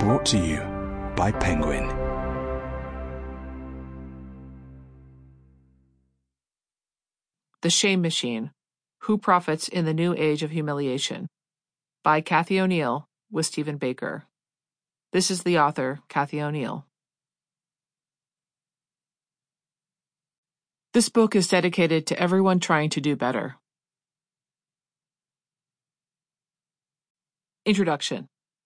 Brought to you by Penguin. The Shame Machine: Who Profits in the New Age of Humiliation, by Cathy O'Neil with Stephen Baker. This is the author, Cathy O'Neil. This book is dedicated to everyone trying to do better. Introduction.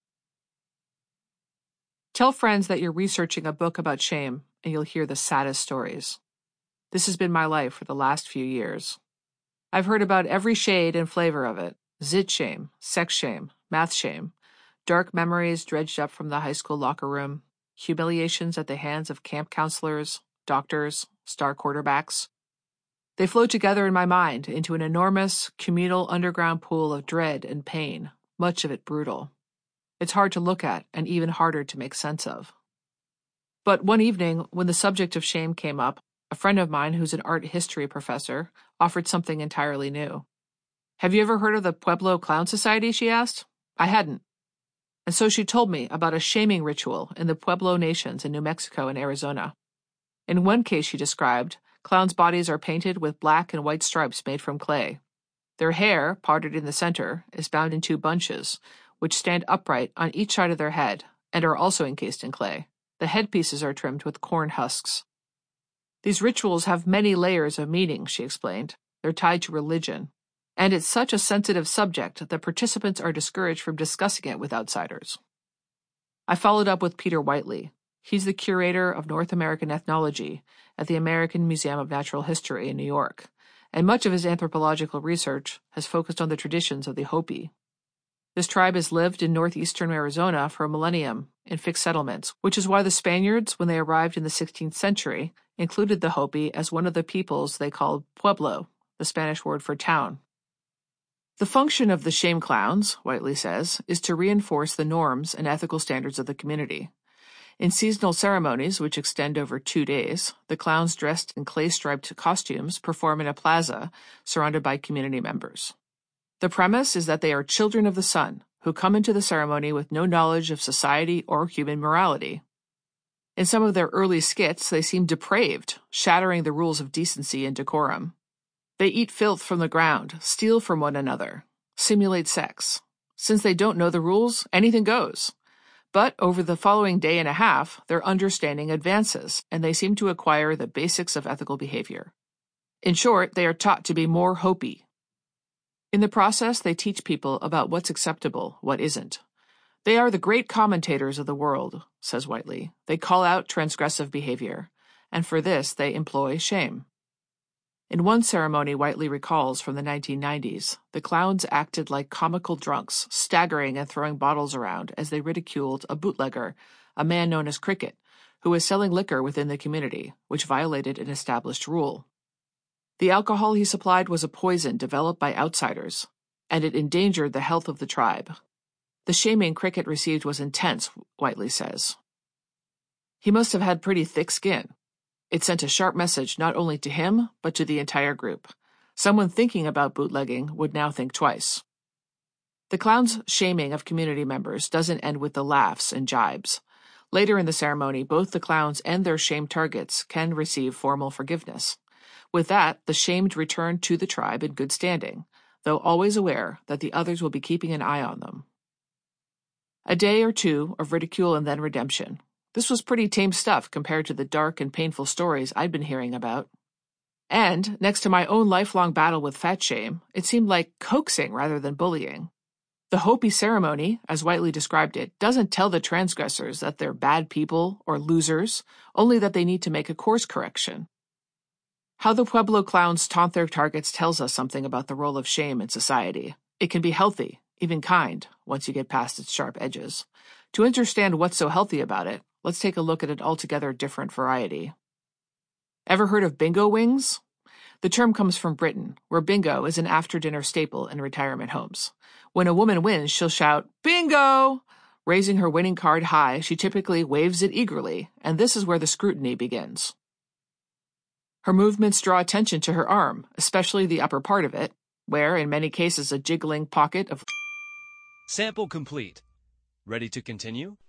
Tell friends that you're researching a book about shame, and you'll hear the saddest stories. This has been my life for the last few years. I've heard about every shade and flavor of it: zit shame, sex shame, math shame, dark memories dredged up from the high school locker room, humiliations at the hands of camp counselors, doctors, star quarterbacks. They flow together in my mind into an enormous, communal underground pool of dread and pain, much of it brutal. It's hard to look at and even harder to make sense of. But one evening, when the subject of shame came up, a friend of mine who's an art history professor offered something entirely new. "Have you ever heard of the Pueblo Clown Society?" she asked. I hadn't. And so she told me about a shaming ritual in the Pueblo Nations in New Mexico and Arizona. In one case she described, clowns' bodies are painted with black and white stripes made from clay. Their hair, parted in the center, is bound in two bunches, which stand upright on each side of their head and are also encased in clay. The headpieces are trimmed with corn husks. These rituals have many layers of meaning, she explained. They're tied to religion. And it's such a sensitive subject that participants are discouraged from discussing it with outsiders. I followed up with Peter Whiteley. He's the curator of North American ethnology at the American Museum of Natural History in New York, and much of his anthropological research has focused on the traditions of the Hopi. This tribe has lived in northeastern Arizona for a millennium in fixed settlements, which is why the Spaniards, when they arrived in the 16th century, included the Hopi as one of the peoples they called pueblo, the Spanish word for town. The function of the shame clowns, Whiteley says, is to reinforce the norms and ethical standards of the community. In seasonal ceremonies, which extend over 2 days, the clowns dressed in clay-striped costumes perform in a plaza surrounded by community members. The premise is that they are children of the sun, who come into the ceremony with no knowledge of society or human morality. In some of their early skits, they seem depraved, shattering the rules of decency and decorum. They eat filth from the ground, steal from one another, simulate sex. Since they don't know the rules, anything goes. But over the following day and a half, their understanding advances, and they seem to acquire the basics of ethical behavior. In short, they are taught to be more Hopi. In the process, they teach people about what's acceptable, what isn't. They are the great commentators of the world, says Whiteley. They call out transgressive behavior, and for this they employ shame. In one ceremony Whiteley recalls from the 1990s, the clowns acted like comical drunks, staggering and throwing bottles around as they ridiculed a bootlegger, a man known as Cricket, who was selling liquor within the community, which violated an established rule. The alcohol he supplied was a poison developed by outsiders, and it endangered the health of the tribe. The shaming Cricket received was intense, Whiteley says. He must have had pretty thick skin. It sent a sharp message not only to him, but to the entire group. Someone thinking about bootlegging would now think twice. The clown's shaming of community members doesn't end with the laughs and jibes. Later in the ceremony, both the clowns and their shamed targets can receive formal forgiveness. With that, the shamed return to the tribe in good standing, though always aware that the others will be keeping an eye on them. A day or two of ridicule and then redemption. This was pretty tame stuff compared to the dark and painful stories I'd been hearing about. And, next to my own lifelong battle with fat shame, it seemed like coaxing rather than bullying. The Hopi ceremony, as Whiteley described it, doesn't tell the transgressors that they're bad people or losers, only that they need to make a course correction. How the Pueblo clowns taunt their targets tells us something about the role of shame in society. It can be healthy, even kind, once you get past its sharp edges. To understand what's so healthy about it, let's take a look at an altogether different variety. Ever heard of bingo wings? The term comes from Britain, where bingo is an after-dinner staple in retirement homes. When a woman wins, she'll shout, "Bingo!" Raising her winning card high, she typically waves it eagerly, and this is where the scrutiny begins. Her movements draw attention to her arm, especially the upper part of it, where, in many cases, a jiggling pocket of Sample complete. Ready to continue?